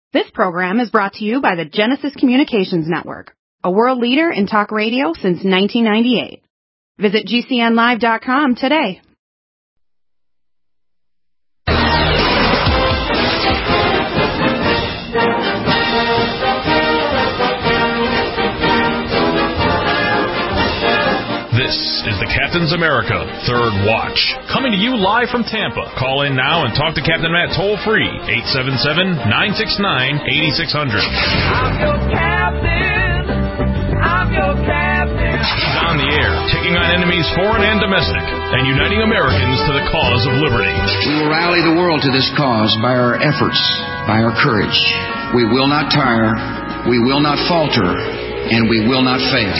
This program is brought to you by the Genesis Communications Network, a world leader in talk radio since 1998. Visit GCNlive.com today. This is the Captain's America Third Watch, coming to you live from Tampa. Call in now and talk to Captain Matt toll-free, 877-969-8600. I'm your captain. I'm your captain. He's on the air, taking on enemies foreign and domestic, and uniting Americans to the cause of liberty. We will rally the world to this cause by our efforts, by our courage. We will not tire, we will not falter, and we will not fail.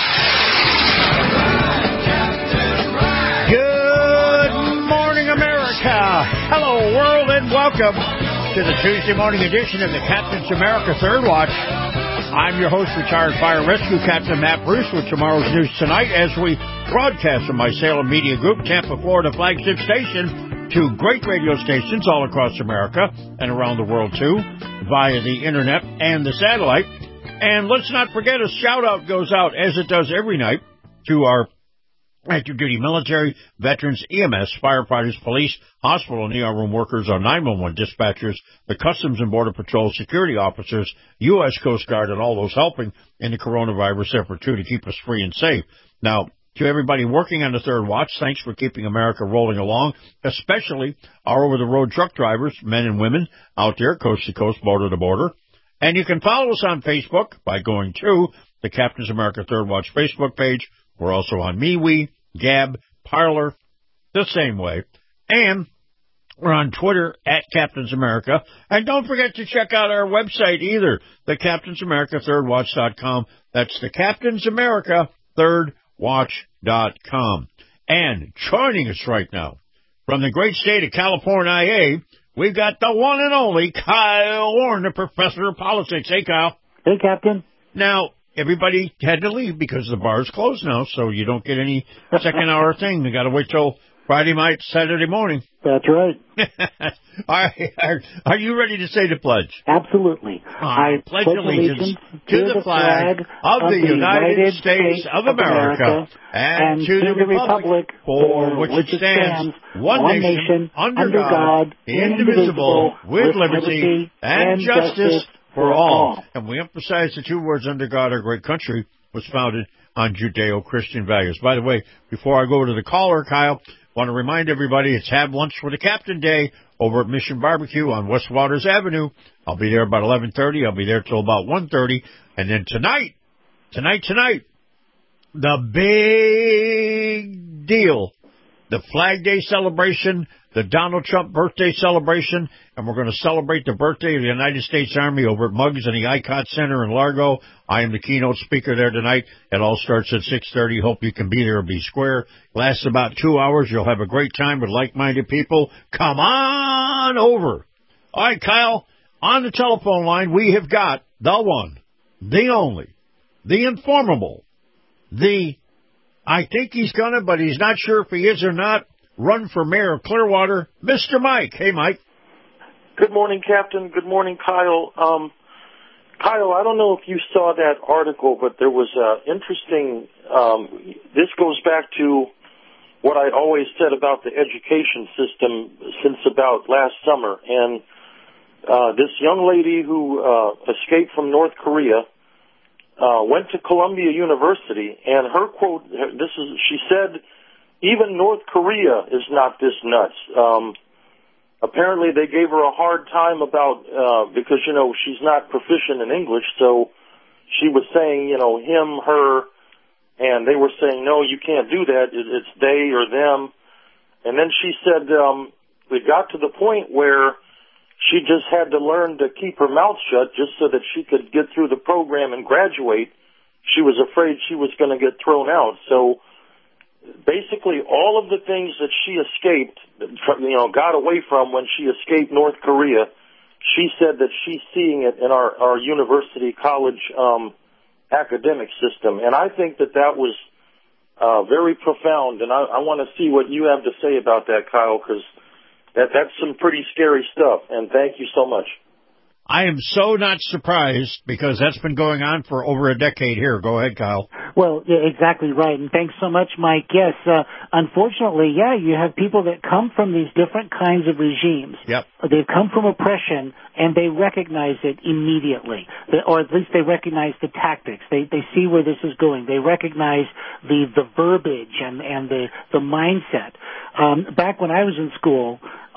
Hello, world, and welcome to the Tuesday morning edition of the Captain's America Third Watch. I'm your host, retired fire rescue captain Matt Bruce, with tomorrow's news tonight as we broadcast from my Salem Media Group, Tampa, Florida flagship station to great radio stations all across America and around the world, too, via the internet and the satellite. And let's not forget, a shout-out goes out, as it does every night, to our active duty military, veterans, EMS, firefighters, police, hospital and ER room workers, our 911 dispatchers, the Customs and Border Patrol security officers, U.S. Coast Guard, and all those helping in the coronavirus effort, too, to keep us free and safe. Now, to everybody working on the Third Watch, thanks for keeping America rolling along, especially our over-the-road truck drivers, men and women out there, coast to coast, border to border. And you can follow us on Facebook by going to the Captain's America Third Watch Facebook page. We're also on MeWe, Gab, Parler, the same way. And we're on Twitter at Captain's America. And don't forget to check out our website either, the CaptainsAmericaThirdWatch.com. That's the CaptainsAmericaThirdWatch.com. And joining us right now from the great state of California, we've got the one and only Kyle Warner, professor of politics. Hey, Kyle. Hey, Captain. Now, everybody had to leave because the bar's closed now, so you don't get any second hour thing. You got to wait till Friday night, Saturday morning. That's right. Are you ready to say the pledge? Absolutely. I pledge allegiance to the flag of the United States of America and to the republic for which it stands, one nation, under God, indivisible, with liberty and justice for all. And we emphasize the two words, under God, our great country was founded on Judeo-Christian values. By the way, before I go to the caller, Kyle, I want to remind everybody it's Have Lunch with the Captain Day over at Mission Barbecue on West Waters Avenue. I'll be there about 11:30. I'll be there till about 1:30. And then tonight, the big deal, the Flag Day celebration, the Donald Trump birthday celebration, and we're going to celebrate the birthday of the United States Army over at Muggs and the ICOT Center in Largo. I am the keynote speaker there tonight. It all starts at 6:30. Hope you can be there and be square. Lasts about 2 hours. You'll have a great time with like-minded people. Come on over. All right, Kyle, on the telephone line, we have got the one, the only, the informable, I think he's gonna, but he's not sure if he is or not, run for mayor of Clearwater, Mr. Mike. Hey, Mike. Good morning, Captain. Good morning, Kyle. Kyle, I don't know if you saw that article, but there was interesting, this goes back to what I always said about the education system since about last summer. And this young lady who escaped from North Korea went to Columbia University, and her quote, she said, even North Korea is not this nuts. Apparently they gave her a hard time about, because, she's not proficient in English, so she was saying, him, her, and they were saying, no, you can't do that, it's they or them. And then she said, it got to the point where she just had to learn to keep her mouth shut just so that she could get through the program and graduate. She was afraid she was going to get thrown out. So basically all of the things that she escaped, got away from when she escaped North Korea, she said that she's seeing it in our university college academic system. And I think that was very profound. And I want to see what you have to say about that, Kyle, because that's some pretty scary stuff. And thank you so much. I am so not surprised because that's been going on for over a decade here. Go ahead, Kyle. Well, yeah, exactly right. And thanks so much, Mike. Yes, unfortunately, you have people that come from these different kinds of regimes. Yep. They've come from oppression, and they recognize it immediately, or at least they recognize the tactics. They see where this is going. They recognize the verbiage and the mindset. Back when I was in school,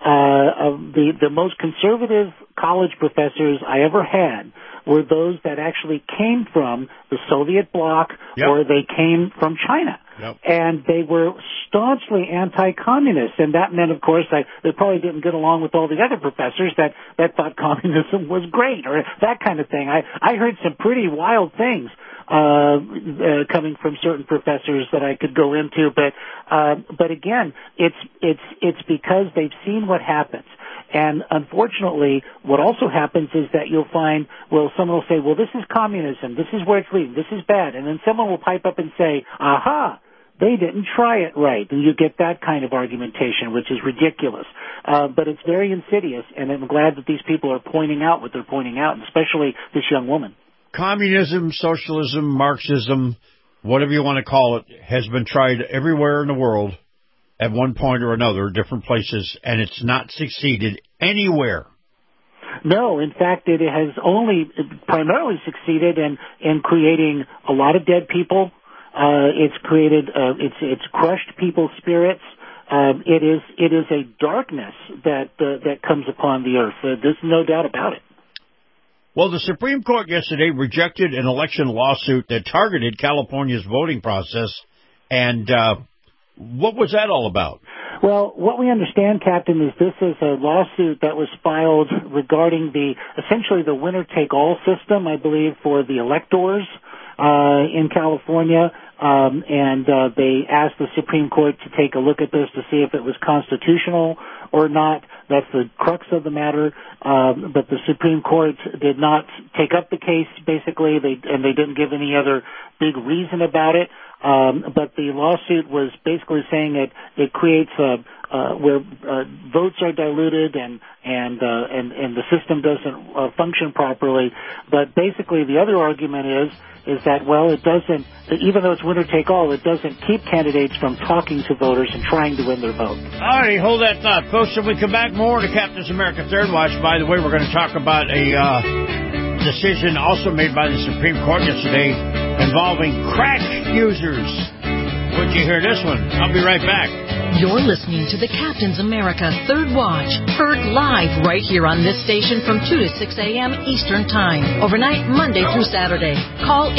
the most conservative college professors I ever had were those that actually came from the Soviet bloc or they came from China. Yep. And they were staunchly anti-communist. And that meant, of course, they probably didn't get along with all the other professors that thought communism was great or that kind of thing. I heard some pretty wild things coming from certain professors that I could go into, but again, it's because they've seen what happens. And unfortunately, what also happens is that you'll find, someone will say, this is communism, this is where it's leading, this is bad, and then someone will pipe up and say, aha, they didn't try it right, and you get that kind of argumentation, which is ridiculous. But it's very insidious, and I'm glad that these people are pointing out what they're pointing out, and especially this young woman. Communism, socialism, Marxism, whatever you want to call it, has been tried everywhere in the world at one point or another, different places, and it's not succeeded anywhere. No, in fact, it has only primarily succeeded in creating a lot of dead people. It's created, it's crushed people's spirits. It is a darkness that comes upon the earth. There's no doubt about it. Well, the Supreme Court yesterday rejected an election lawsuit that targeted California's voting process, and what was that all about? Well, what we understand, Captain, is this is a lawsuit that was filed regarding essentially the winner-take-all system, I believe, for the electors in California, and they asked the Supreme Court to take a look at this to see if it was constitutional or not. That's the crux of the matter. But the Supreme Court did not take up the case, basically, and they didn't give any other big reason about it. But the lawsuit was basically saying it creates where votes are diluted and the system doesn't function properly. But basically, the other argument is that it doesn't, even though it's winner take all, it doesn't keep candidates from talking to voters and trying to win their vote. All right, hold that thought, folks. When we come back, more to Captain's America Third Watch. By the way, we're going to talk about a decision also made by the Supreme Court yesterday involving crack users. Would you hear this one? I'll be right back. You're listening to the Captain's America Third Watch, heard live right here on this station from 2 to 6 a.m. Eastern Time, overnight Monday through Saturday. Call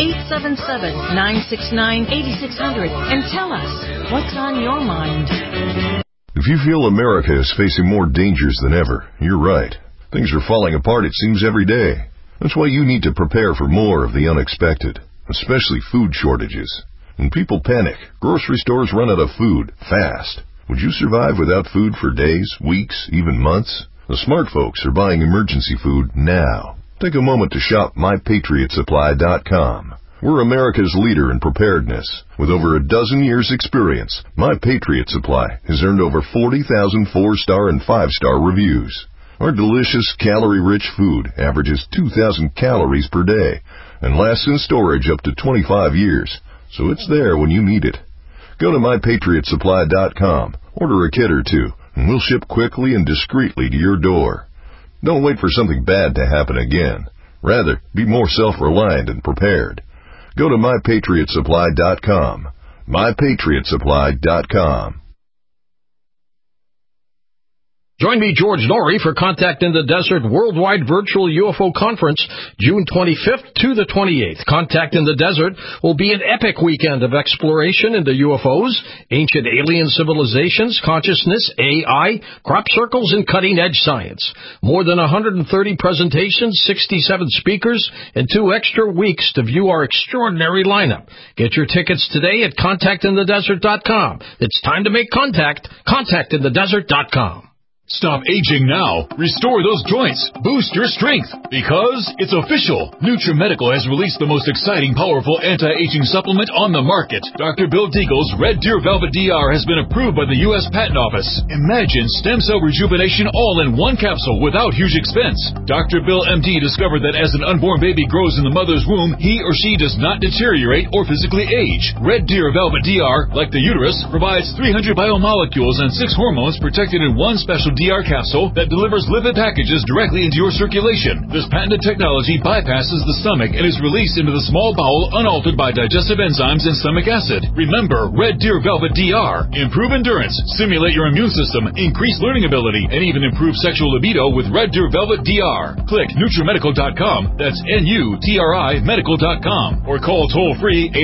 877-969-8600 and tell us what's on your mind. If you feel America is facing more dangers than ever, you're right. Things are falling apart, it seems, every day. That's why you need to prepare for more of the unexpected, especially food shortages. When people panic, grocery stores run out of food fast. Would you survive without food for days, weeks, even months? The smart folks are buying emergency food now. Take a moment to shop MyPatriotSupply.com. We're America's leader in preparedness. With over a dozen years' experience, My Patriot Supply has earned over 40,000 4-star and 5-star reviews. Our delicious, calorie-rich food averages 2,000 calories per day and lasts in storage up to 25 years. So it's there when you need it. Go to MyPatriotSupply.com, order a kit or two, and we'll ship quickly and discreetly to your door. Don't wait for something bad to happen again. Rather, be more self-reliant and prepared. Go to MyPatriotSupply.com. MyPatriotSupply.com. Join me, George Norrie, for Contact in the Desert Worldwide Virtual UFO Conference, June 25th to the 28th. Contact in the Desert will be an epic weekend of exploration into UFOs, ancient alien civilizations, consciousness, AI, crop circles, and cutting-edge science. More than 130 presentations, 67 speakers, and 2 extra weeks to view our extraordinary lineup. Get your tickets today at contactinthedesert.com. It's time to make contact. Contactinthedesert.com. Stop aging now. Restore those joints. Boost your strength. Because it's official. NutriMedical has released the most exciting, powerful anti-aging supplement on the market. Dr. Bill Deagle's Red Deer Velvet DR has been approved by the U.S. Patent Office. Imagine stem cell rejuvenation all in one capsule without huge expense. Dr. Bill MD discovered that as an unborn baby grows in the mother's womb, he or she does not deteriorate or physically age. Red Deer Velvet DR, like the uterus, provides 300 biomolecules and 6 hormones protected in one special DR capsule that delivers lipid packages directly into your circulation. This patented technology bypasses the stomach and is released into the small bowel unaltered by digestive enzymes and stomach acid. Remember, Red Deer Velvet DR. Improve endurance, stimulate your immune system, increase learning ability, and even improve sexual libido with Red Deer Velvet DR. Click NutriMedical.com, that's NUTRI Medical.com, or call toll-free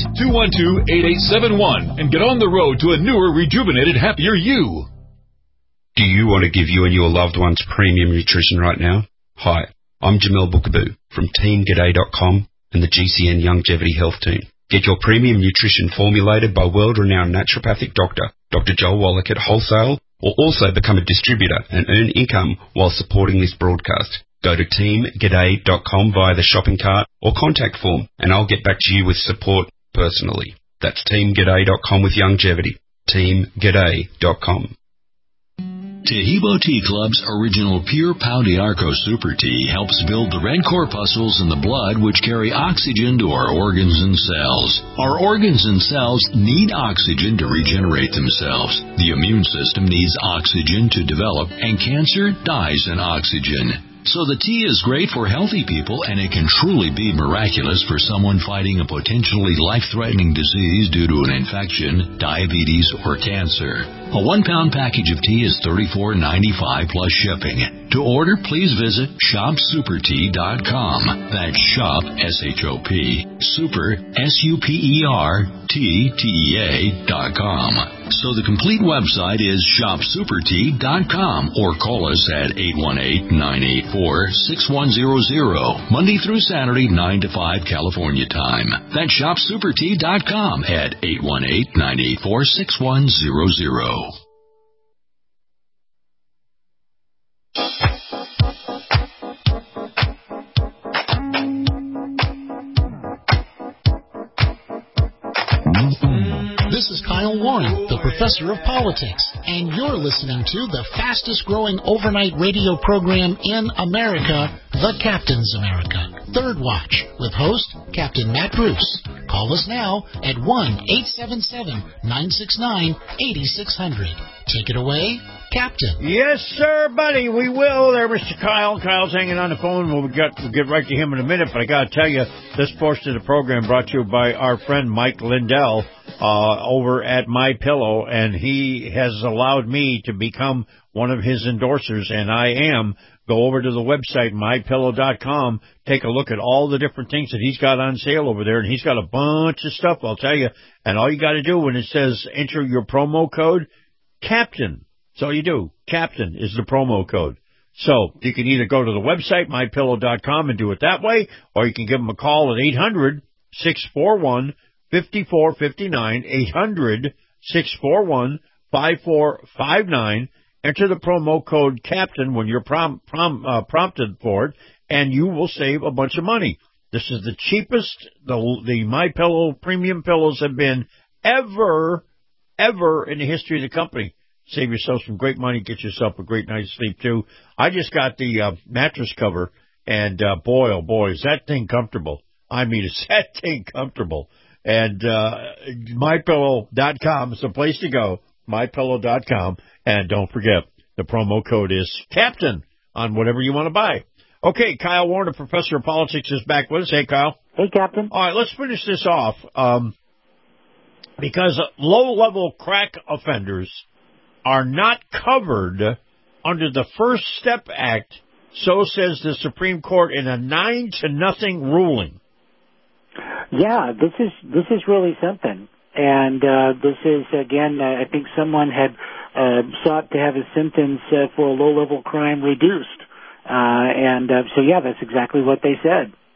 888-212-8871 and get on the road to a newer, rejuvenated, happier you. Do you want to give you and your loved ones premium nutrition right now? Hi, I'm Jamel Bookaboo from TeamGaday.com and the GCN Longevity Health Team. Get your premium nutrition formulated by world-renowned naturopathic doctor, Dr. Joel Wallach at Wholesale, or also become a distributor and earn income while supporting this broadcast. Go to TeamGaday.com via the shopping cart or contact form, and I'll get back to you with support personally. That's TeamGaday.com with longevity. TeamGaday.com. Tehibo Tea Club's original Pure Pau d'Arco Super Tea helps build the red corpuscles in the blood which carry oxygen to our organs and cells. Our organs and cells need oxygen to regenerate themselves. The immune system needs oxygen to develop, and cancer dies in oxygen. So the tea is great for healthy people, and it can truly be miraculous for someone fighting a potentially life-threatening disease due to an infection, diabetes, or cancer. A 1-pound package of tea is $34.95 plus shipping. To order, please visit shopsupertea.com. That's shop, S-H-O-P, super, S-U-P-E-R-T-T-E-A.com. So the complete website is shopsupertea.com, or call us at 818-984-6100, Monday through Saturday, 9 to 5 California time. That's shopsupertea.com at 818-984-6100. This is Kyle Warren, the professor of politics, and you're listening to the fastest-growing overnight radio program in America, The Captain's America, Third Watch, with host Captain Matt Bruce. Call us now at 1-877-969-8600. Take it away, Captain. Yes, sir, buddy. We will. There, Mr. Kyle. Kyle's hanging on the phone. We'll get right to him in a minute, but I got to tell you, this portion of the program brought to you by our friend Mike Lindell over at MyPillow, and he has allowed me to become one of his endorsers, and I am. Go over to the website, MyPillow.com, take a look at all the different things that he's got on sale over there, and he's got a bunch of stuff, I'll tell you, and all you got to do when it says enter your promo code, Captain. That's all you do. Captain is the promo code. So you can either go to the website, MyPillow.com, and do it that way, or you can give them a call at 800-641-5459, 800-641-5459. Enter the promo code Captain when you're prompted for it, and you will save a bunch of money. This is the cheapest the MyPillow premium pillows have been ever in the history of the company. Save yourself some great money, get yourself a great night's sleep, too. I just got the mattress cover, and boy, oh boy, is that thing comfortable. I mean, is that thing comfortable. And MyPillow.com is the place to go, MyPillow.com. And don't forget, the promo code is Captain on whatever you want to buy. Okay, Kyle Warner, professor of politics, is back with us. Hey, Kyle. Hey, Captain. All right, let's finish this off. Because low-level crack offenders are not covered under the First Step Act, so says the Supreme Court in a 9-0 ruling. Yeah, this is really something. And this is, again, I think someone had sought to have his sentence for a low-level crime reduced. So, yeah, that's exactly what they said.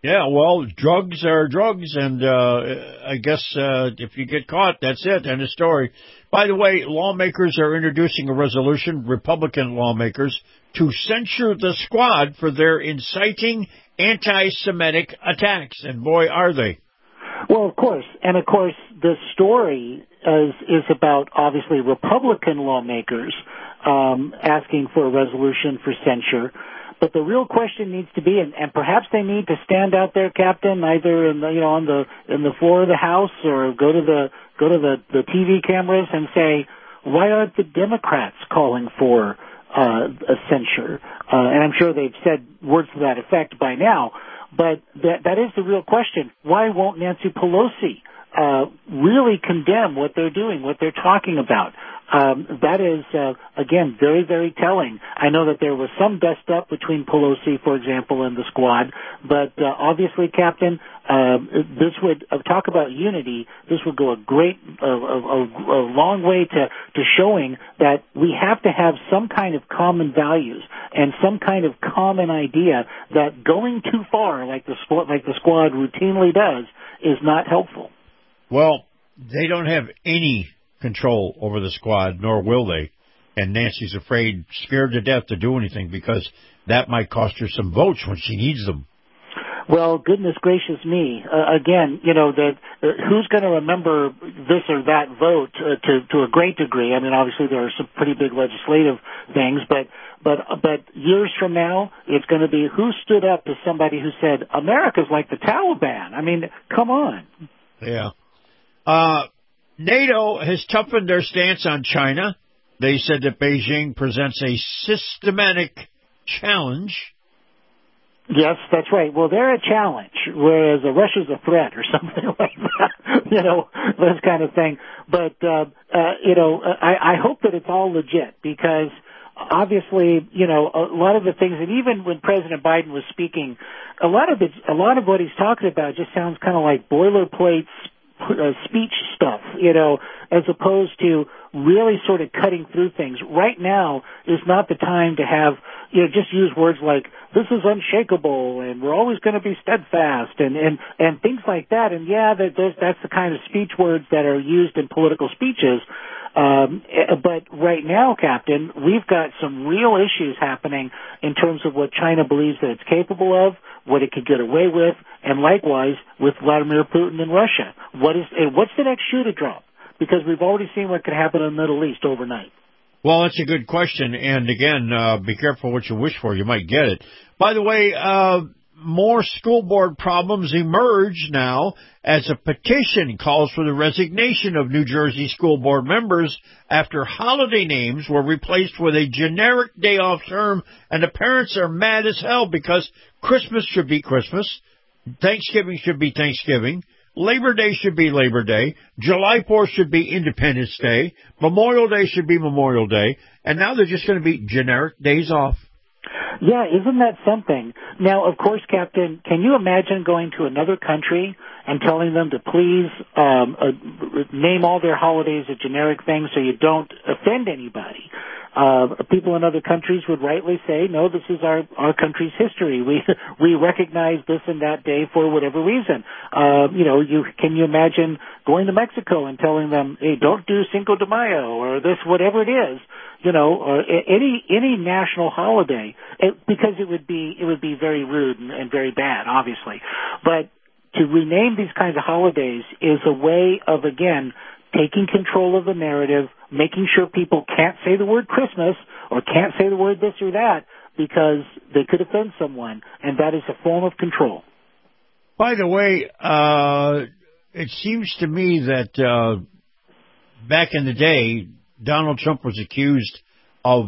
Yeah, well, drugs are drugs, and I guess if you get caught, that's it, end of story. By the way, lawmakers are introducing a resolution, Republican lawmakers, to censure the Squad for their inciting anti-Semitic attacks, and boy, are they. Well, of course. And, of course, the story is about, obviously, Republican lawmakers asking for a resolution for censure. But the real question needs to be, and perhaps they need to stand out there, Captain, either in the floor of the House or go to the TV cameras and say, why aren't the Democrats calling for a censure? And I'm sure they've said words to that effect by now. But that is the real question. Why won't Nancy Pelosi really condemn what they're doing, what they're talking about? That is, again, very, very telling. I know that there was some dust up between Pelosi, for example, and the Squad, but obviously, Captain, this would talk about unity. This would go a long way to showing that we have to have some kind of common values and some kind of common idea that going too far, like the Squad routinely does, is not helpful. Well, they don't have any control over the Squad, nor will they. And Nancy's scared to death to do anything because that might cost her some votes when she needs them. Well, goodness gracious me. Again, who's going to remember this or that vote to a great degree? I mean, obviously there are some pretty big legislative things, but years from now, it's going to be who stood up to somebody who said, America's like the Taliban. I mean, come on. Yeah. NATO has toughened their stance on China. They said that Beijing presents a systematic challenge. Yes, that's right. Well, they're a challenge, whereas Russia's a threat or something like that, this kind of thing. But, I hope that it's all legit because obviously, a lot of the things, and even when President Biden was speaking, a lot of what he's talking about just sounds kind of like boilerplate speech stuff, as opposed to really sort of cutting through things. Right now is not the time to have, just use words like, this is unshakable and we're always going to be steadfast and things like that. And yeah, that's the kind of speech words that are used in political speeches. But right now, Captain, we've got some real issues happening in terms of what China believes that it's capable of, what it could get away with, and likewise with Vladimir Putin and Russia. What's the next shoe to drop? Because we've already seen what could happen in the Middle East overnight. Well, that's a good question. And again, be careful what you wish for. You might get it. By the way, more school board problems emerge now as a petition calls for the resignation of New Jersey school board members after holiday names were replaced with a generic day off term, and the parents are mad as hell because Christmas should be Christmas, Thanksgiving should be Thanksgiving, Labor Day should be Labor Day, July 4th should be Independence Day, Memorial Day should be Memorial Day, and now they're just going to be generic days off. Yeah, isn't that something? Now, of course, Captain, can you imagine going to another country and telling them to please name all their holidays a generic thing so you don't offend anybody? People in other countries would rightly say, no, this is our country's history. We recognize this and that day for whatever reason. Can you imagine going to Mexico and telling them, hey, don't do Cinco de Mayo or this, whatever it is, or any national holiday, because it would be very rude and very bad, obviously. But to rename these kinds of holidays is a way of, again, taking control of the narrative, making sure people can't say the word Christmas or can't say the word this or that because they could offend someone, and that is a form of control. By the way, it seems to me that back in the day, Donald Trump was accused of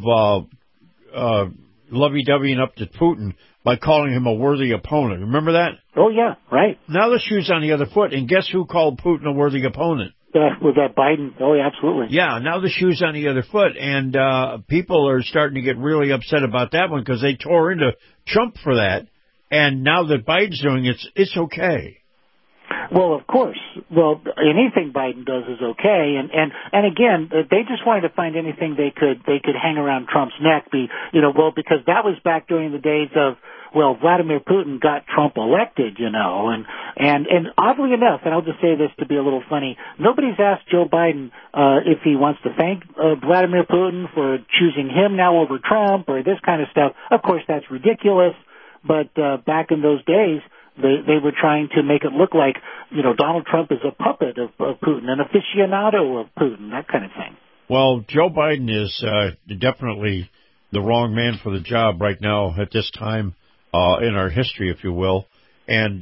lovey-doveying up to Putin by calling him a worthy opponent. Remember that? Oh, yeah, right. Now the shoe's on the other foot, and guess who called Putin a worthy opponent? Was that Biden? Oh, yeah, absolutely. Yeah, now the shoe's on the other foot, and people are starting to get really upset about that one because they tore into Trump for that, and now that Biden's doing it, it's okay. Well, of course. Well, anything Biden does is okay, and again, they just wanted to find anything they could hang around Trump's neck. Because that was back during the days of well, Vladimir Putin got Trump elected, and oddly enough, and I'll just say this to be a little funny, nobody's asked Joe Biden if he wants to thank Vladimir Putin for choosing him now over Trump or this kind of stuff. Of course, that's ridiculous, but back in those days, they were trying to make it look like, Donald Trump is a puppet of Putin, an aficionado of Putin, that kind of thing. Well, Joe Biden is definitely the wrong man for the job right now at this time in our history, if you will. And,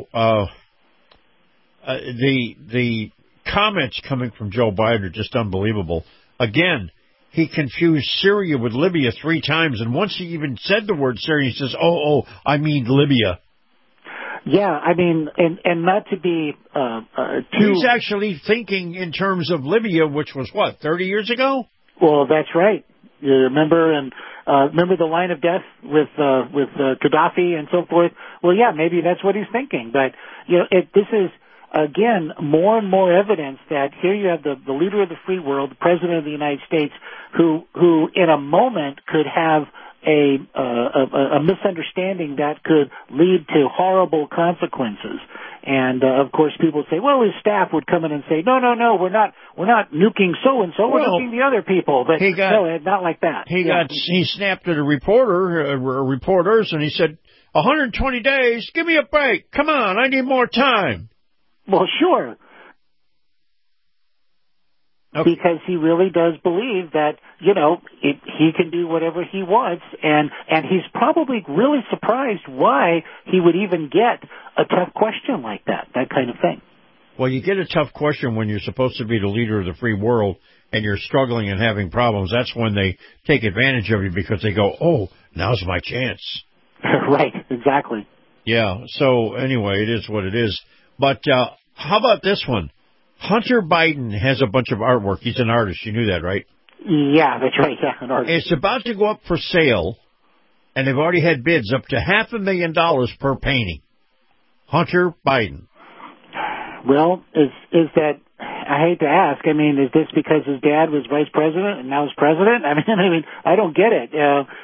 the comments coming from Joe Biden are just unbelievable. Again, he confused Syria with Libya 3 times, and once he even said the word Syria, he says, I mean Libya. Yeah, I mean, and not to be He's actually thinking in terms of Libya, which was, 30 years ago? Well, that's right. You remember, remember the line of death with Gaddafi and so forth? Well, yeah, maybe that's what he's thinking. But, this is, again, more and more evidence that here you have the leader of the free world, the president of the United States, who in a moment could have a misunderstanding that could lead to horrible consequences. And of course, people say, well, his staff would come in and say, no, we're not nuking so and so, we're nuking the other people. But no, not like that. He snapped at a reporter, reporters, and he said, 120 days, give me a break. Come on, I need more time. Well, sure. Okay. Because he really does believe that, he can do whatever he wants, and he's probably really surprised why he would even get a tough question like that kind of thing. Well, you get a tough question when you're supposed to be the leader of the free world and you're struggling and having problems. That's when they take advantage of you because they go, now's my chance. Right, exactly. Yeah, so anyway, it is what it is. But how about this one? Hunter Biden has a bunch of artwork. He's an artist. You knew that, right? Yeah, that's right. Yeah, an artist. It's about to go up for sale, and they've already had bids up to $500,000 per painting. Hunter Biden. Well, is that, I hate to ask, is this because his dad was vice president and now he's president? I don't get it.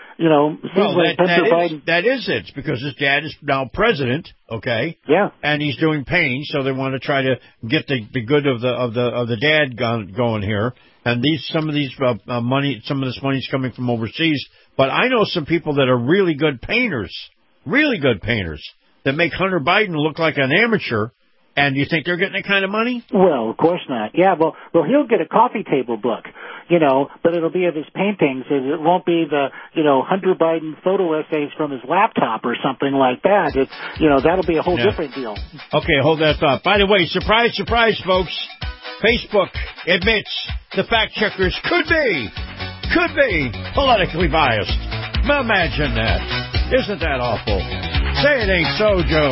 That is it. It's because his dad is now president, okay? Yeah. And he's doing painting, so they want to try to get the good of the dad going here. And some of this money's coming from overseas. But I know some people that are really good painters, that make Hunter Biden look like an amateur. And you think they're getting that kind of money? Well, of course not. Yeah, well, he'll get a coffee table book, but it'll be of his paintings. It won't be the, Hunter Biden photo essays from his laptop or something like that. It's, that'll be a whole different deal. Okay, hold that thought. By the way, surprise, surprise, folks. Facebook admits the fact checkers could be politically biased. Imagine that. Isn't that awful? Say it ain't so, Joe.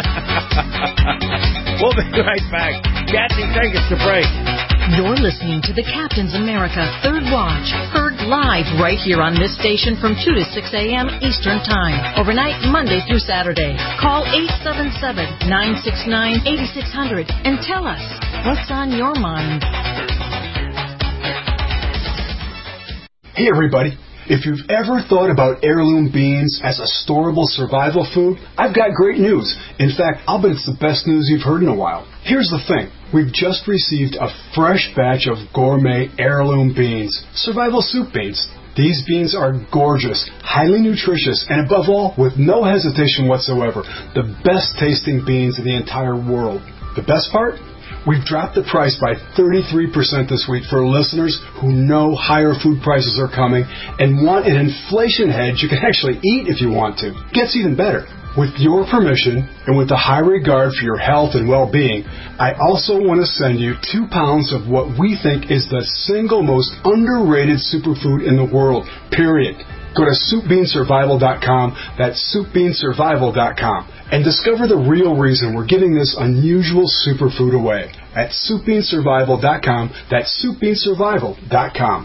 We'll be right back. Kathy, take us to break. You're listening to the Captain's America Third Watch, heard live right here on this station from 2 to 6 a.m. Eastern Time, overnight Monday through Saturday. Call 877-969-8600 and tell us what's on your mind. Hey, everybody. If you've ever thought about heirloom beans as a storable survival food, I've got great news. In fact, I'll bet it's the best news you've heard in a while. Here's the thing. We've just received a fresh batch of gourmet heirloom beans, survival soup beans. These beans are gorgeous, highly nutritious, and above all, with no hesitation whatsoever, the best tasting beans in the entire world. The best part? We've dropped the price by 33% this week for listeners who know higher food prices are coming and want an inflation hedge you can actually eat if you want to. Gets even better. With your permission and with a high regard for your health and well-being, I also want to send you 2 pounds of what we think is the single most underrated superfood in the world, period. Go to SoupBeanSurvival.com, that's SoupBeanSurvival.com, and discover the real reason we're giving this unusual superfood away at SoupBeanSurvival.com, that's SoupBeanSurvival.com.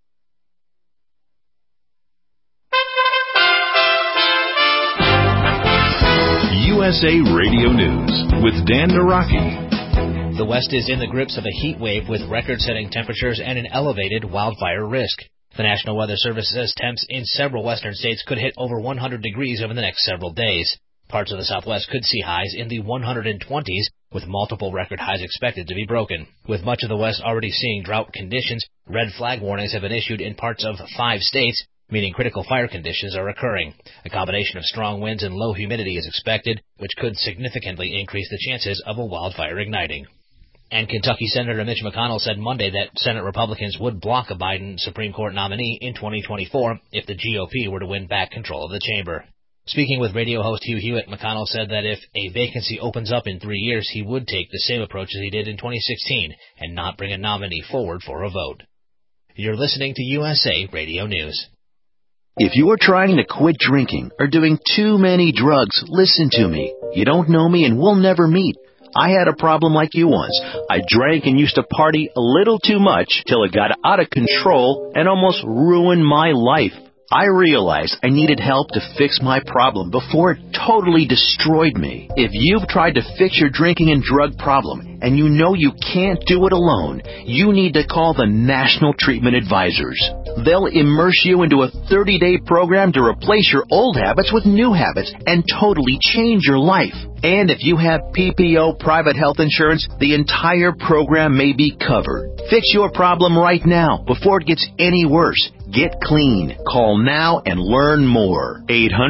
USA Radio News with Dan Naraki. The West is in the grips of a heat wave with record-setting temperatures and an elevated wildfire risk. The National Weather Service says temps in several western states could hit over 100 degrees over the next several days. Parts of the Southwest could see highs in the 120s, with multiple record highs expected to be broken. With much of the West already seeing drought conditions, red flag warnings have been issued in parts of 5 states, meaning critical fire conditions are occurring. A combination of strong winds and low humidity is expected, which could significantly increase the chances of a wildfire igniting. And Kentucky Senator Mitch McConnell said Monday that Senate Republicans would block a Biden Supreme Court nominee in 2024 if the GOP were to win back control of the chamber. Speaking with radio host Hugh Hewitt, McConnell said that if a vacancy opens up in 3 years, he would take the same approach as he did in 2016 and not bring a nominee forward for a vote. You're listening to USA Radio News. If you are trying to quit drinking or doing too many drugs, listen to me. You don't know me and we'll never meet. I had a problem like you once. I drank and used to party a little too much till it got out of control and almost ruined my life. I realized I needed help to fix my problem before it totally destroyed me. If you've tried to fix your drinking and drug problem and you know you can't do it alone, you need to call the National Treatment Advisors. They'll immerse you into a 30-day program to replace your old habits with new habits and totally change your life. And if you have PPO private health insurance, the entire program may be covered. Fix your problem right now before it gets any worse. Get clean. Call now and learn more.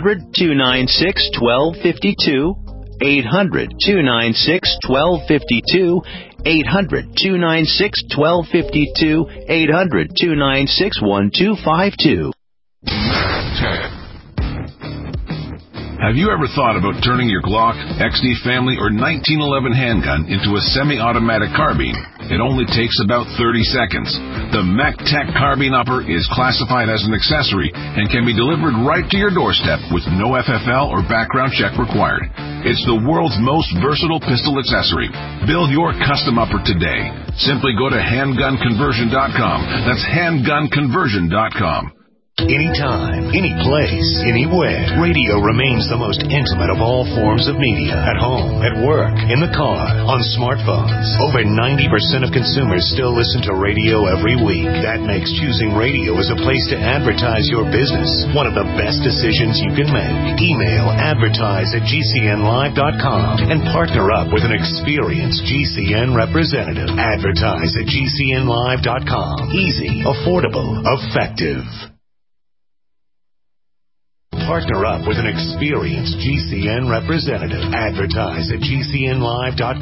800-296-1252. 800-296-1252. 800-296-1252. 800-296-1252. Have you ever thought about turning your Glock, XD Family, or 1911 handgun into a semi-automatic carbine? It only takes about 30 seconds. The MacTac Carbine Upper is classified as an accessory and can be delivered right to your doorstep with no FFL or background check required. It's the world's most versatile pistol accessory. Build your custom upper today. Simply go to handgunconversion.com. That's handgunconversion.com. Anytime, any place, anywhere, radio remains the most intimate of all forms of media. At home, at work, in the car, on smartphones. Over 90% of consumers still listen to radio every week. That makes choosing radio as a place to advertise your business one of the best decisions you can make. Email advertise@gcnlive.com and partner up with an experienced GCN representative. Advertise@gcnlive.com. Easy, affordable, effective. Partner up with an experienced GCN representative. Advertise@gcnlive.com.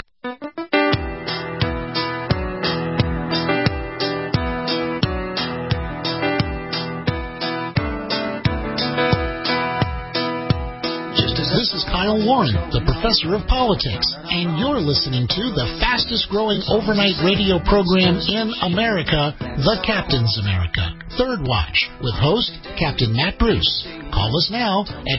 This is Kyle Warren, the professor of politics, and you're listening to the fastest growing overnight radio program in America, The Captain's America, Third Watch, with host Captain Matt Bruce. Call us now at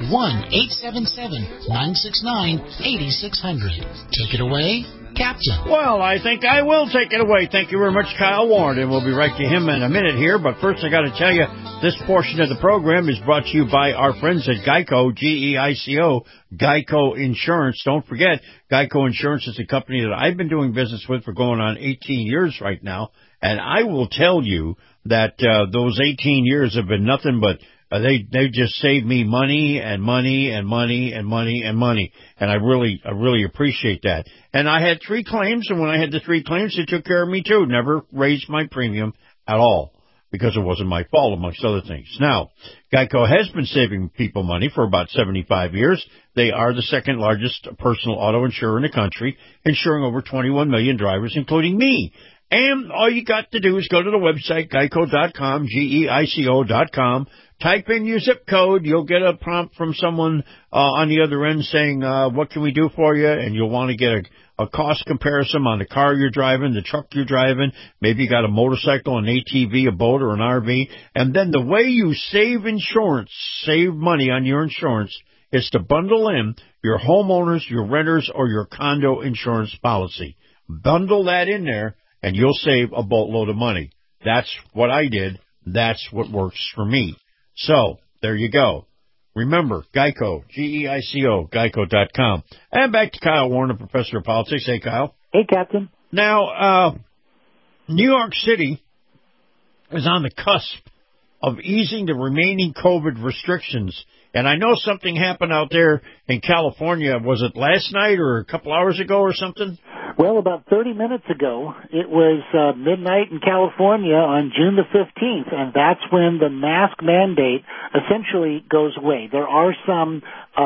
1-877-969-8600. Take it away, Captain. Well, I think I will take it away. Thank you very much, Kyle Warren, and we'll be right to him in a minute here. But first, I got to tell you, this portion of the program is brought to you by our friends at Geico, G-E-I-C-O, Geico Insurance. Don't forget, Geico Insurance is a company that I've been doing business with for going on 18 years right now, and I will tell you that those 18 years have been nothing but they just saved me money and money and money and money and money, and I really appreciate that. And I had 3 claims, and when I had the 3 claims, they took care of me too. Never raised my premium at all because it wasn't my fault, amongst other things. Now, Geico has been saving people money for about 75 years. They are the second largest personal auto insurer in the country, insuring over 21 million drivers, including me. And all you got to do is go to the website, geico.com, Geico.com. Type in your zip code. You'll get a prompt from someone on the other end saying, what can we do for you? And you'll want to get a cost comparison on the car you're driving, the truck you're driving. Maybe you got a motorcycle, an ATV, a boat, or an RV. And then the way you save money on your insurance is to bundle in your homeowners, your renters, or your condo insurance policy. Bundle that in there, and you'll save a boatload of money. That's what I did. That's what works for me. So, there you go. Remember, Geico, Geico, Geico.com. And back to Kyle Warren, the professor of politics. Hey, Kyle. Hey, Captain. Now, New York City is on the cusp of easing the remaining COVID restrictions. And I know something happened out there in California. Was it last night or a couple hours ago or something? Well, about 30 minutes ago, it was midnight in California on June the 15th, and that's when the mask mandate essentially goes away. There are some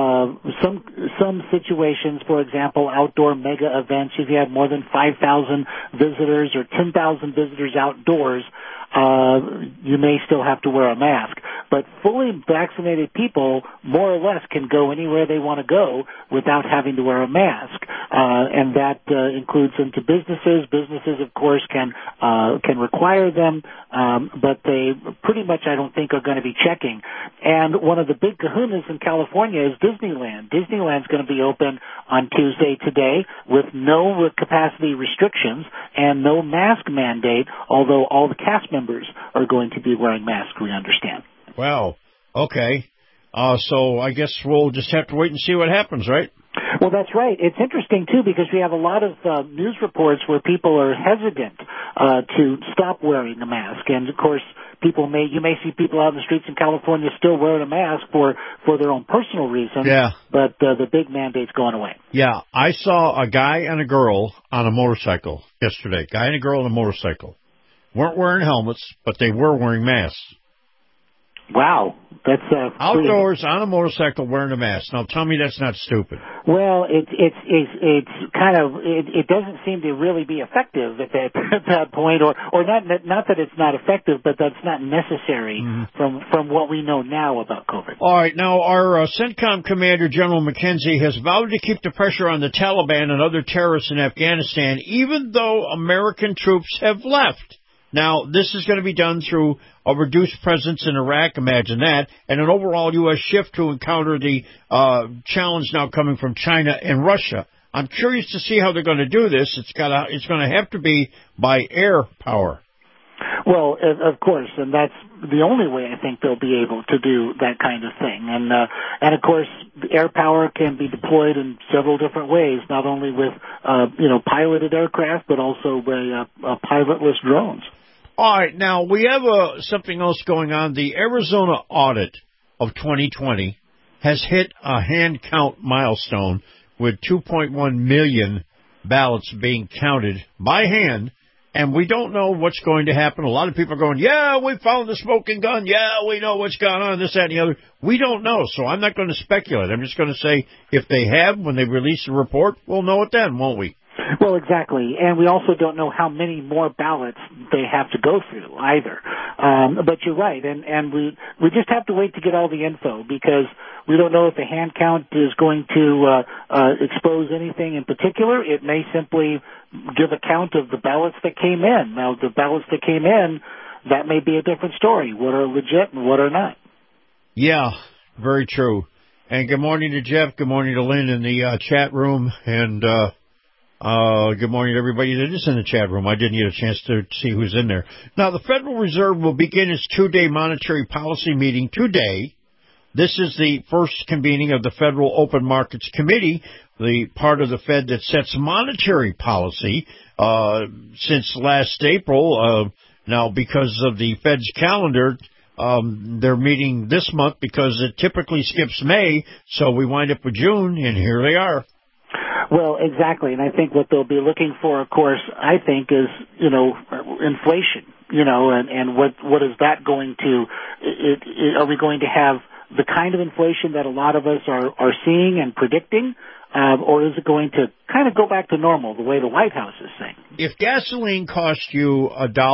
situations, for example, outdoor mega events. If you have more than 5,000 visitors or 10,000 visitors outdoors, you may still have to wear a mask. But fully vaccinated people, more or less, can go anywhere they want to go without having to wear a mask. And that includes into businesses. Businesses, of course, can require them, but they pretty much, I don't think, are going to be checking. And one of the big kahunas in California is Disneyland. Disneyland's going to be open on Tuesday today with no capacity restrictions and no mask mandate, although all the cast members are going to be wearing masks, we understand. Wow. Okay. So I guess we'll just have to wait and see what happens, right? Well, that's right. It's interesting, too, because we have a lot of news reports where people are hesitant to stop wearing a mask. And, of course, you may see people out in the streets in California still wearing a mask for their own personal reasons. Yeah. But the big mandate's going away. Yeah. I saw a guy and a girl on a motorcycle yesterday. Guy and a girl on a motorcycle. Weren't wearing helmets, but they were wearing masks. Wow, that's outdoors on a motorcycle wearing a mask. Now tell me that's not stupid. Well, it's kind of it doesn't seem to really be effective at that point, or not that it's not effective, but that's not necessary from what we know now about COVID. All right, now our CENTCOM commander General McKenzie has vowed to keep the pressure on the Taliban and other terrorists in Afghanistan, even though American troops have left. Now, this is going to be done through a reduced presence in Iraq, imagine that, and an overall U.S. shift to encounter the challenge now coming from China and Russia. I'm curious to see how they're going to do this. It's going to have to be by air power. Well, of course, and that's the only way I think they'll be able to do that kind of thing. And of course, air power can be deployed in several different ways, not only with piloted aircraft, but also by pilotless drones. All right, now we have something else going on. The Arizona audit of 2020 has hit a hand count milestone with 2.1 million ballots being counted by hand, and we don't know what's going to happen. A lot of people are going, yeah, we found the smoking gun. Yeah, we know what's going on, this, that, and the other. We don't know, so I'm not going to speculate. I'm just going to say if they have, when they release the report, we'll know it then, won't we? Well, exactly. And we also don't know how many more ballots they have to go through either. But you're right. And we just have to wait to get all the info because we don't know if the hand count is going to expose anything in particular. It may simply give a count of the ballots that came in. Now, the ballots that came in, that may be a different story. What are legit and what are not. Yeah, very true. And good morning to Jeff. Good morning to Lynn in the chat room. And good morning to everybody that is in the chat room. I didn't get a chance to see who's in there. Now, the Federal Reserve will begin its two-day monetary policy meeting today. This is the first convening of the Federal Open Markets Committee, the part of the Fed that sets monetary policy since last April. Now, because of the Fed's calendar, they're meeting this month because it typically skips May, so we wind up with June, and here they are. Well, exactly, and I think what they'll be looking for, of course, I think is, inflation, and what is that going to, are we going to have the kind of inflation that a lot of us are seeing and predicting, or is it going to kind of go back to normal, the way the White House is saying? If gasoline cost you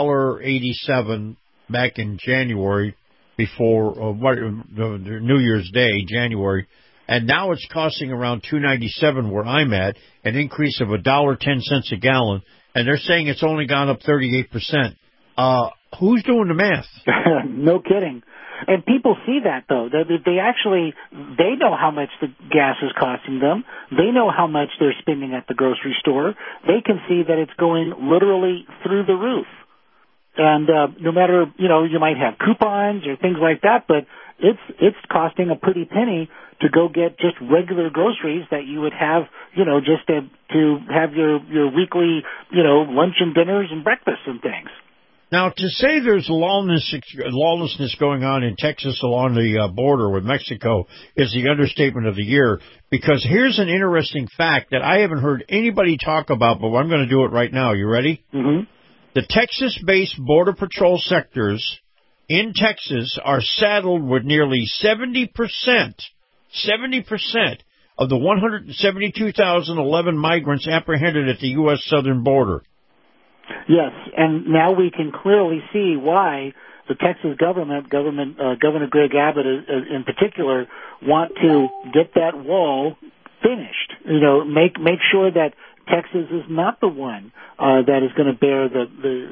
$1.87 back in January before New Year's Day, January, and now it's costing around $2.97 where I'm at, an increase of $1.10 a gallon, and they're saying it's only gone up 38%. Who's doing the math? No kidding. And people see that, though. They know how much the gas is costing them. They know how much they're spending at the grocery store. They can see that it's going literally through the roof. And no matter, you might have coupons or things like that, but it's costing a pretty penny to go get just regular groceries that you would have, just to have your weekly, lunch and dinners and breakfasts and things. Now, to say there's lawlessness going on in Texas along the border with Mexico is the understatement of the year, because here's an interesting fact that I haven't heard anybody talk about, but I'm going to do it right now. You ready? Mm-hmm. The Texas-based Border Patrol sectors in Texas are saddled with nearly 70% of the 172,011 migrants apprehended at the U.S. southern border. Yes, and now we can clearly see why the Texas government, Governor Greg Abbott in particular, want to get that wall finished. You know, make sure that Texas is not the one that is going to bear the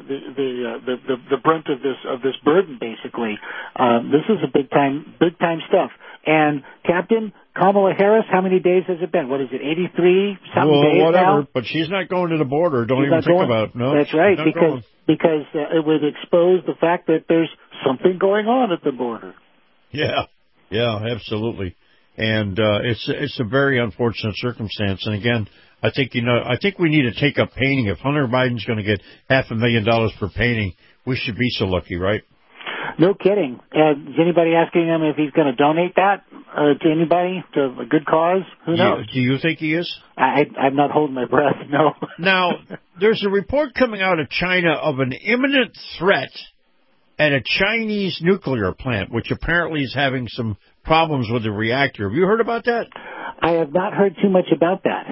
brunt of this burden. Basically, this is a big time stuff. And Captain, Kamala Harris, how many days has it been? What is it, 83 days whatever, now? But she's not going to the border. Don't even think about it. No, that's right, because it would expose the fact that there's something going on at the border. Yeah, absolutely. And it's a very unfortunate circumstance. And again, I think we need to take up painting. If Hunter Biden's going to get $500,000 for painting, we should be so lucky, right? No kidding. Is anybody asking him if he's going to donate that to anybody, to a good cause? Who knows? Do you think he is? I'm not holding my breath, no. Now, there's a report coming out of China of an imminent threat at a Chinese nuclear plant, which apparently is having some problems with the reactor. Have you heard about that? I have not heard too much about that.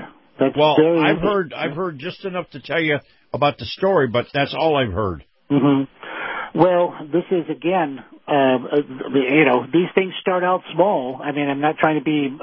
I've heard just enough to tell you about the story, but that's all I've heard. Mm-hmm. Well, this is, again, these things start out small. I mean, I'm not trying to be,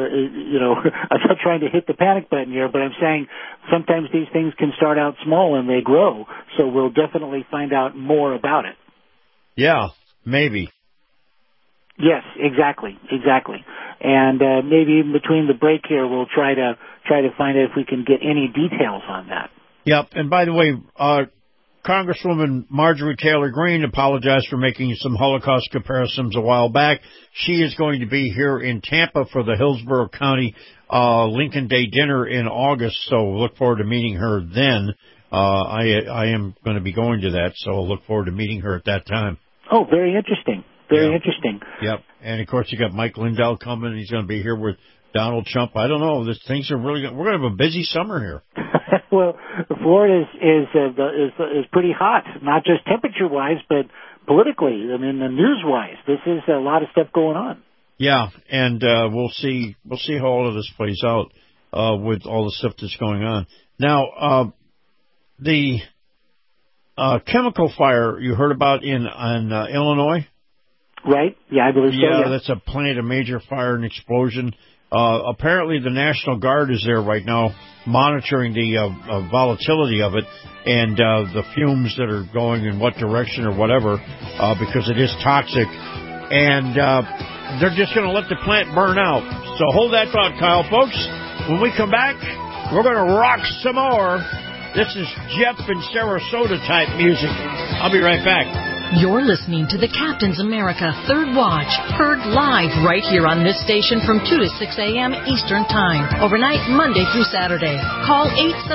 I'm not trying to hit the panic button here, but I'm saying sometimes these things can start out small and they grow. So we'll definitely find out more about it. Yeah, maybe. Yes, exactly. And maybe in between the break here, we'll try to find out if we can get any details on that. Yep. And by the way, Congresswoman Marjorie Taylor Greene apologized for making some Holocaust comparisons a while back. She is going to be here in Tampa for the Hillsborough County Lincoln Day dinner in August, so look forward to meeting her then. I am going to be going to that, so I'll look forward to meeting her at that time. Oh, very interesting. Very interesting. Yep. And, of course, you got Mike Lindell coming. He's going to be here with Donald Trump. I don't know. Things are really. We're going to have a busy summer here. Well, Florida is pretty hot, not just temperature-wise, but politically. I mean, news-wise, this is a lot of stuff going on. Yeah, and we'll see how all of this plays out with all the stuff that's going on. Now, the chemical fire you heard about in Illinois. Right. Yeah, I believe so. Yeah, that's a major fire and explosion. Apparently the National Guard is there right now monitoring the volatility of it and the fumes that are going in what direction or whatever, because it is toxic. And they're just going to let the plant burn out. So hold that thought, Kyle. Folks, when we come back, we're going to rock some more. This is Jeff and Sarasota type music. I'll be right back. You're listening to the Captain's America Third Watch, heard live right here on this station from 2 to 6 a.m. Eastern Time, overnight Monday through Saturday. Call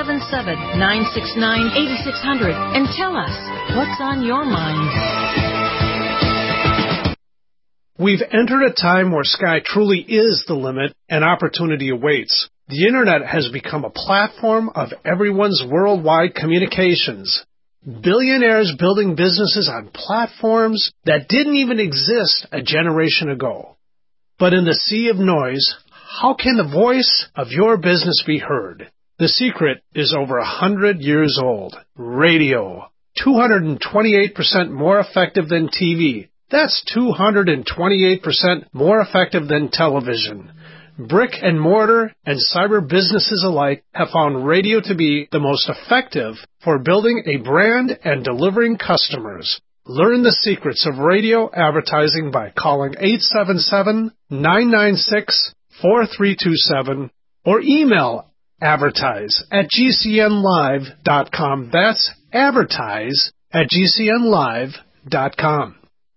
877-969-8600 and tell us what's on your mind. We've entered a time where sky truly is the limit and opportunity awaits. The Internet has become a platform of everyone's worldwide communications. Billionaires building businesses on platforms that didn't even exist a generation ago. But in the sea of noise, how can the voice of your business be heard? The secret is over 100 years old. Radio. 228% more effective than TV. That's 228% more effective than television. Brick and mortar and cyber businesses alike have found radio to be the most effective for building a brand and delivering customers. Learn the secrets of radio advertising by calling 877-996-4327 or email advertise@gcnlive.com. That's advertise@gcnlive.com.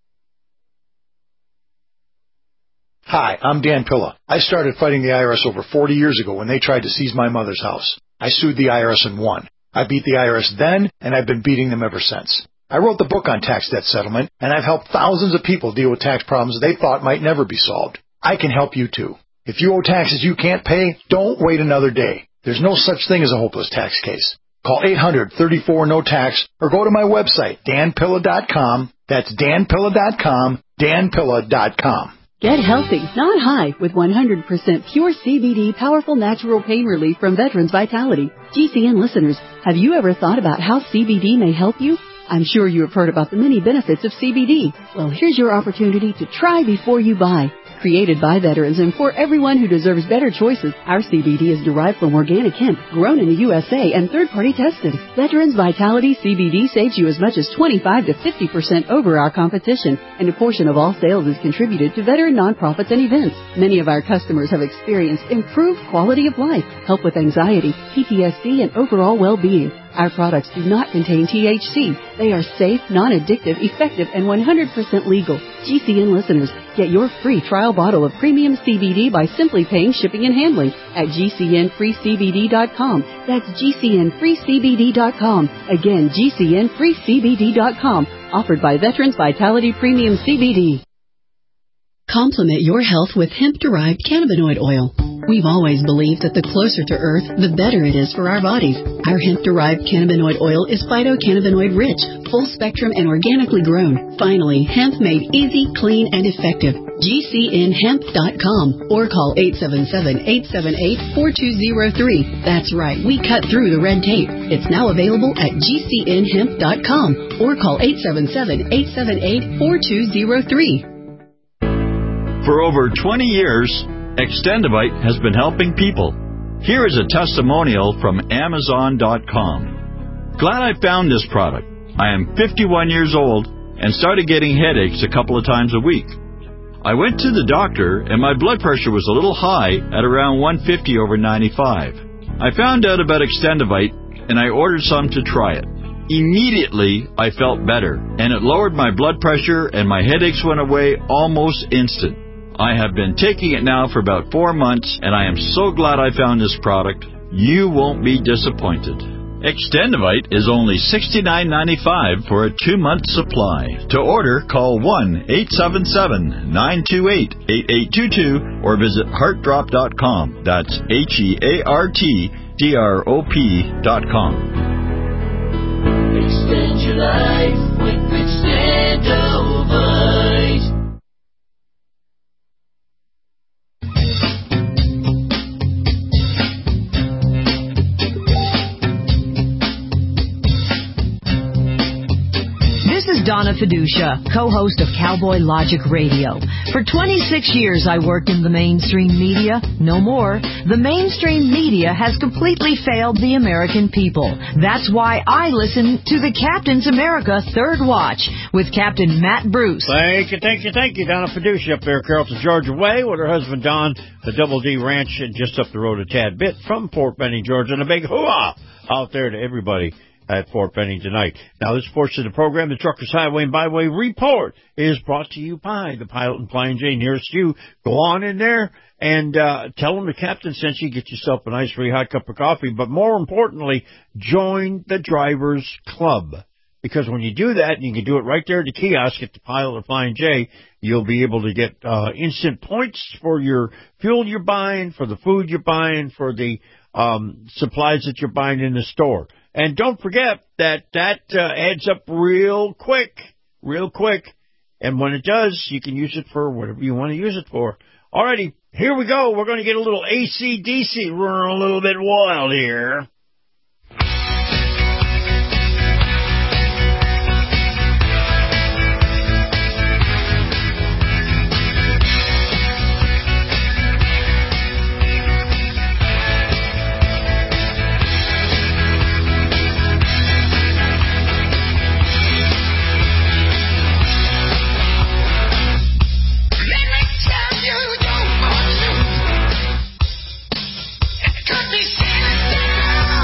Hi, I'm Dan Pilla. I started fighting the IRS over 40 years ago when they tried to seize my mother's house. I sued the IRS and won. I beat the IRS then, and I've been beating them ever since. I wrote the book on tax debt settlement, and I've helped thousands of people deal with tax problems they thought might never be solved. I can help you too. If you owe taxes you can't pay, don't wait another day. There's no such thing as a hopeless tax case. Call 800-34-NO-TAX or go to my website, danpilla.com. That's danpilla.com, danpilla.com. Get healthy, not high, with 100% pure CBD powerful natural pain relief from Veterans Vitality. GCN listeners, have you ever thought about how CBD may help you? I'm sure you have heard about the many benefits of CBD. Well, here's your opportunity to try before you buy. Created by veterans and for everyone who deserves better choices, our CBD is derived from organic hemp, grown in the USA and third-party tested. Veterans Vitality CBD saves you as much as 25 to 50% over our competition, and a portion of all sales is contributed to veteran nonprofits and events. Many of our customers have experienced improved quality of life, help with anxiety, PTSD, and overall well-being. Our products do not contain THC. They are safe, non-addictive, effective, and 100% legal. GCN listeners, get your free trial bottle of premium CBD by simply paying shipping and handling at GCNFreeCBD.com. That's GCNFreeCBD.com. Again, GCNFreeCBD.com. Offered by Veterans Vitality Premium CBD. Complement your health with hemp-derived cannabinoid oil. We've always believed that the closer to Earth, the better it is for our bodies. Our hemp-derived cannabinoid oil is phytocannabinoid-rich, full-spectrum, and organically grown. Finally, hemp made easy, clean, and effective. GCNHemp.com or call 877-878-4203. That's right, we cut through the red tape. It's now available at GCNHemp.com or call 877-878-4203. For over 20 years, Extendivite has been helping people. Here is a testimonial from Amazon.com. Glad I found this product. I am 51 years old and started getting headaches a couple of times a week. I went to the doctor and my blood pressure was a little high at around 150 over 95. I found out about Extendivite and I ordered some to try it. Immediately, I felt better and it lowered my blood pressure and my headaches went away almost instant. I have been taking it now for about 4 months, and I am so glad I found this product. You won't be disappointed. Extendivite is only $69.95 for a 2-month supply. To order, call 1-877-928-8822 or visit heartdrop.com. That's HEARTDROP.com. Extend your life with Extendivite. This is Donna Fiducia, co-host of Cowboy Logic Radio. For 26 years I worked in the mainstream media. No more. The mainstream media has completely failed the American people. That's why I listen to the Captain's America Third Watch with Captain Matt Bruce. Thank you, Donna Fiducia up there, Carrollton, Georgia way, with her husband Don, the Double D Ranch, just up the road a tad bit from Fort Benning, Georgia, and a big hoo-ah out there to everybody at Fort Benning tonight. Now, this portion of the program, the Truckers Highway and Byway Report, is brought to you by the Pilot and Flying J nearest you. Go on in there and tell them the captain sent you. Get yourself a nice, really hot cup of coffee. But more importantly, join the Drivers Club. Because when you do that, and you can do it right there at the kiosk at the Pilot or Flying J, you'll be able to get instant points for your fuel you're buying, for the food you're buying, for the supplies that you're buying in the store. And don't forget that adds up real quick. And when it does, you can use it for whatever you want to use it for. Alrighty, here we go. We're going to get a little AC/DC running a little bit wild here. Could be Santa.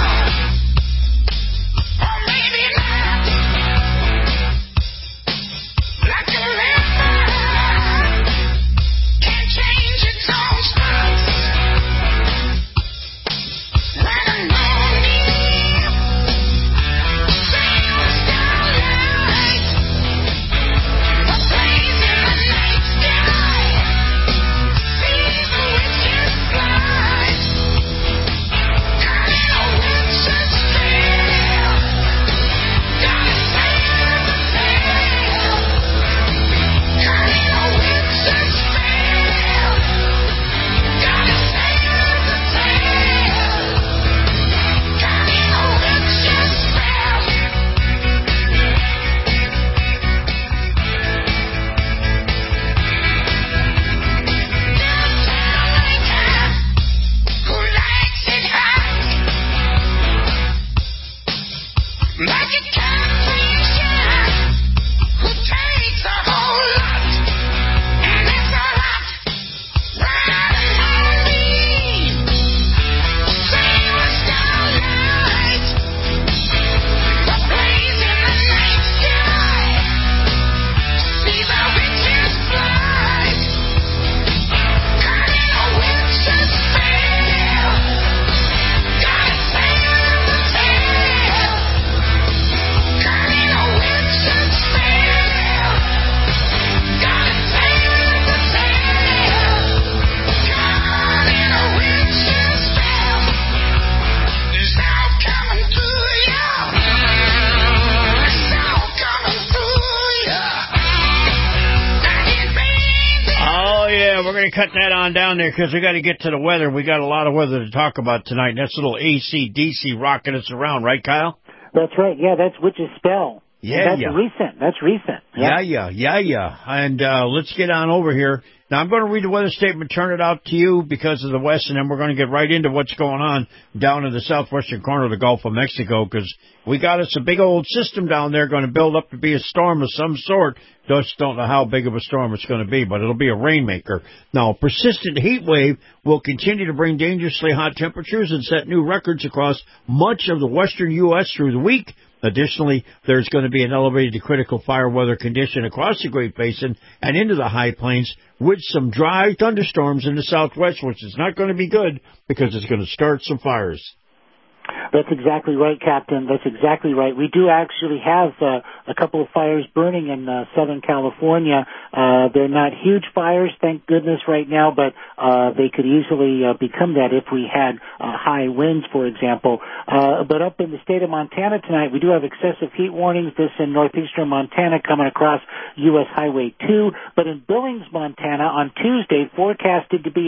going to cut that on down there because we got to get to the weather. We got a lot of weather to talk about tonight. And that's a little AC/DC rocking us around, right, Kyle? That's right. Yeah, that's Witch's Spell. Yeah, That's recent. Yeah. And let's get on over here. Now, I'm going to read the weather statement, turn it out to you because of the west, and then we're going to get right into what's going on down in the southwestern corner of the Gulf of Mexico because we got us a big old system down there going to build up to be a storm of some sort. Just don't know how big of a storm it's going to be, but it'll be a rainmaker. Now, a persistent heat wave will continue to bring dangerously hot temperatures and set new records across much of the western U.S. through the week. Additionally, there's going to be an elevated to critical fire weather condition across the Great Basin and into the high plains with some dry thunderstorms in the southwest, which is not going to be good because it's going to start some fires. That's exactly right, Captain. That's exactly right. We do actually have a couple of fires burning in Southern California. They're not huge fires, thank goodness, right now, but they could easily become that if we had high winds, for example. But up in the state of Montana tonight, we do have excessive heat warnings. This in northeastern Montana coming across U.S. Highway 2. But in Billings, Montana, on Tuesday, forecasted to be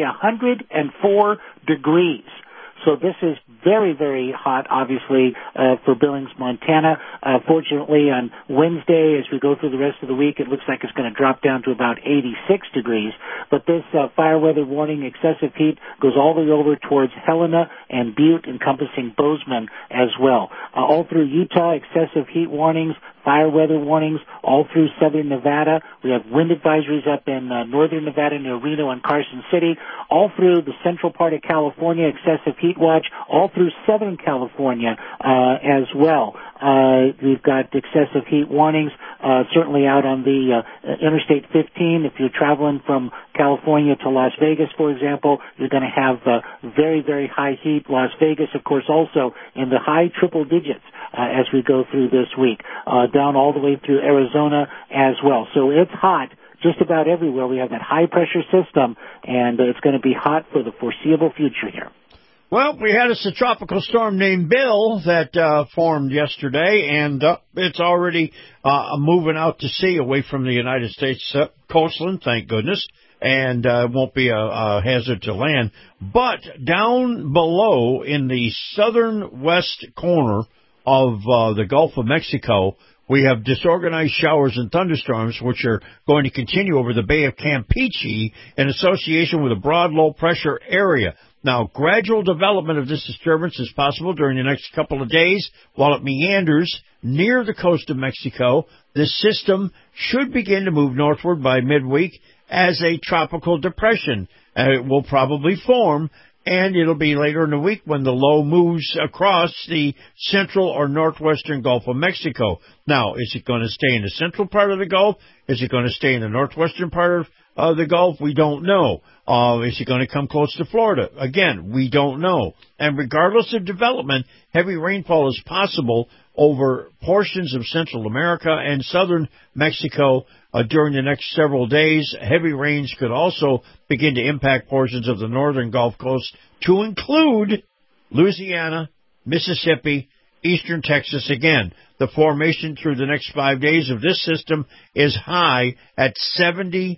104 degrees. So this is very, very hot, obviously, for Billings, Montana. Fortunately, on Wednesday, as we go through the rest of the week, it looks like it's going to drop down to about 86 degrees. But this fire weather warning, excessive heat, goes all the way over towards Helena and Butte, encompassing Bozeman as well. All through Utah, excessive heat warnings, fire weather warnings all through southern Nevada. We have wind advisories up in northern Nevada near Reno and Carson City. All through the central part of California, excessive heat watch. All through southern California as well. We've got excessive heat warnings certainly out on the Interstate 15. If you're traveling from California to Las Vegas, for example, you're going to have very, very high heat. Las Vegas, of course, also in the high triple digits as we go through this week, down all the way through Arizona as well. So it's hot just about everywhere. We have that high-pressure system, and it's going to be hot for the foreseeable future here. Well, we had a tropical storm named Bill that formed yesterday, and it's already moving out to sea away from the United States coastline, thank goodness, and won't be a hazard to land. But down below in the southern west corner of the Gulf of Mexico, we have disorganized showers and thunderstorms, which are going to continue over the Bay of Campeche in association with a broad low-pressure area. Now, gradual development of this disturbance is possible during the next couple of days while it meanders near the coast of Mexico. This system should begin to move northward by midweek as a tropical depression. It will probably form, and it'll be later in the week when the low moves across the central or northwestern Gulf of Mexico. Now, is it going to stay in the central part of the Gulf? Is it going to stay in the northwestern part of the Gulf? We don't know. Is it going to come close to Florida? Again, we don't know. And regardless of development, heavy rainfall is possible over portions of Central America and southern Mexico during the next several days. Heavy rains could also begin to impact portions of the northern Gulf Coast, to include Louisiana, Mississippi, eastern Texas. Again, the formation through the next 5 days of this system is high at 70%.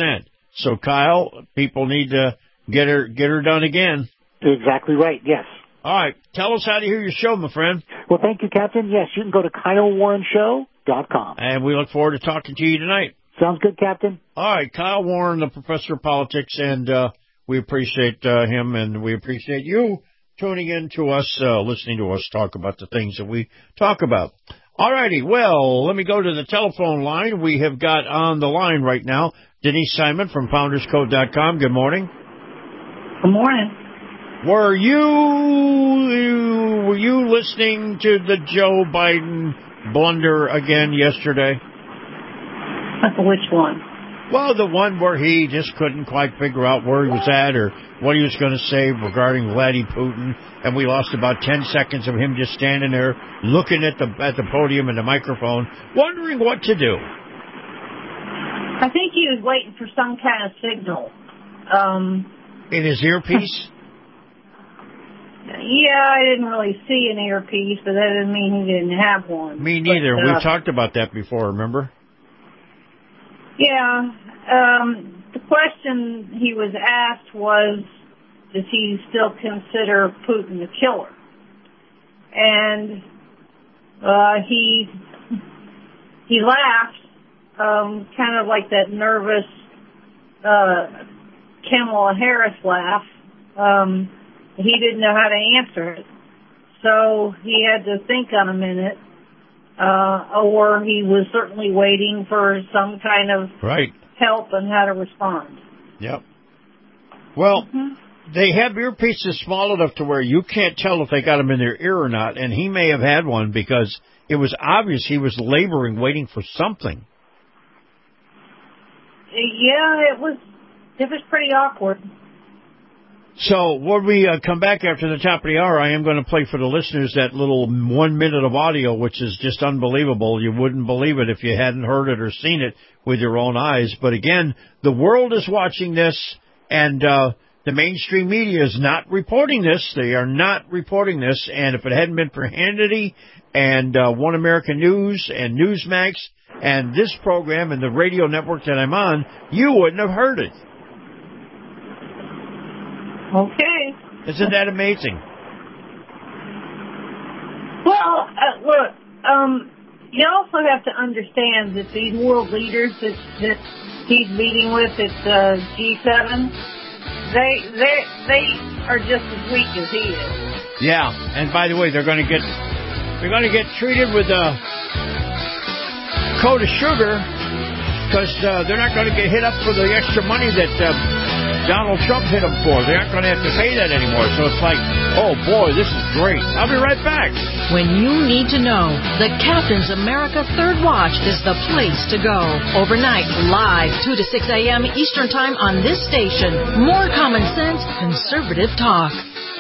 So, Kyle, people need to get her done again. Exactly right, yes. All right. Tell us how to hear your show, my friend. Well, thank you, Captain. Yes, you can go to KyleWarrenShow.com. And we look forward to talking to you tonight. Sounds good, Captain. All right. Kyle Warren, the professor of politics, and we appreciate him, and we appreciate you tuning in to us, listening to us talk about the things that we talk about. All righty. Well, let me go to the telephone line. We have got on the line right now Denise Simon from FoundersCode.com. Good morning. Good morning. Were you listening to the Joe Biden blunder again yesterday? Which one? Well, the one where he just couldn't quite figure out where he was at or what he was going to say regarding Vladimir Putin, and we lost about 10 seconds of him just standing there looking at the podium and the microphone, wondering what to do. I think he was waiting for some kind of signal. In his earpiece? Yeah, I didn't really see an earpiece, but that doesn't mean he didn't have one. Me neither. We've talked about that before, remember? Yeah. the question he was asked was, does he still consider Putin a killer? And he laughed, kind of like that nervous Kamala Harris laugh. He didn't know how to answer it, so he had to think on a minute, or he was certainly waiting for some kind of help on how to respond. Yep. Well, they have earpieces small enough to where you can't tell if they got them in their ear or not, and he may have had one because it was obvious he was laboring, waiting for something. Yeah, it was pretty awkward. So when we come back after the top of the hour, I am going to play for the listeners that little 1 minute of audio, which is just unbelievable. You wouldn't believe it if you hadn't heard it or seen it with your own eyes. But again, the world is watching this, and the mainstream media is not reporting this. They are not reporting this. And if it hadn't been for Hannity and One American News and Newsmax and this program and the radio network that I'm on, you wouldn't have heard it. Okay. Isn't that amazing? Well, look, you also have to understand that these world leaders that he's meeting with at G7, they are just as weak as he is. Yeah, and by the way, they're going to get treated with a coat of sugar because they're not going to get hit up for the extra money that Donald Trump hit them for. They aren't going to have to pay that anymore. So it's like, oh boy, this is great. I'll be right back. When you need to know, the Captain's America Third Watch is the place to go. Overnight, live 2 to 6 a.m. Eastern Time on this station. More common sense, conservative talk.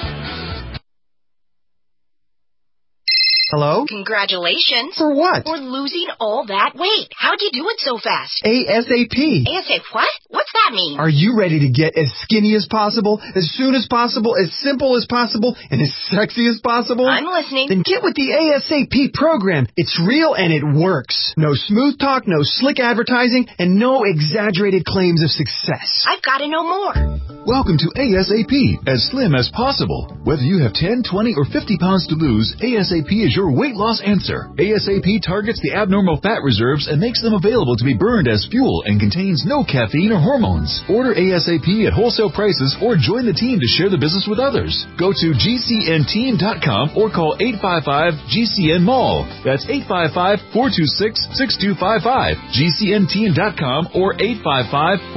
Hello? Congratulations. For what? For losing all that weight. How'd you do it so fast? ASAP. ASAP what? What's that mean? Are you ready to get as skinny as possible, as soon as possible, as simple as possible, and as sexy as possible? I'm listening. Then get with the ASAP program. It's real and it works. No smooth talk, no slick advertising, and no exaggerated claims of success. I've got to know more. Welcome to ASAP, as slim as possible. Whether you have 10, 20, or 50 pounds to lose, ASAP is your weight loss answer. ASAP targets the abnormal fat reserves and makes them available to be burned as fuel and contains no caffeine or hormones. Order ASAP at wholesale prices or join the team to share the business with others. Go to GCNteam.com or call 855-GCN-MALL. That's 855-426-6255. GCNteam.com or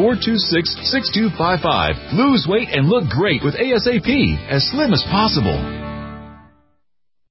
855-426-6255. Lose weight and look great with ASAP, as slim as possible.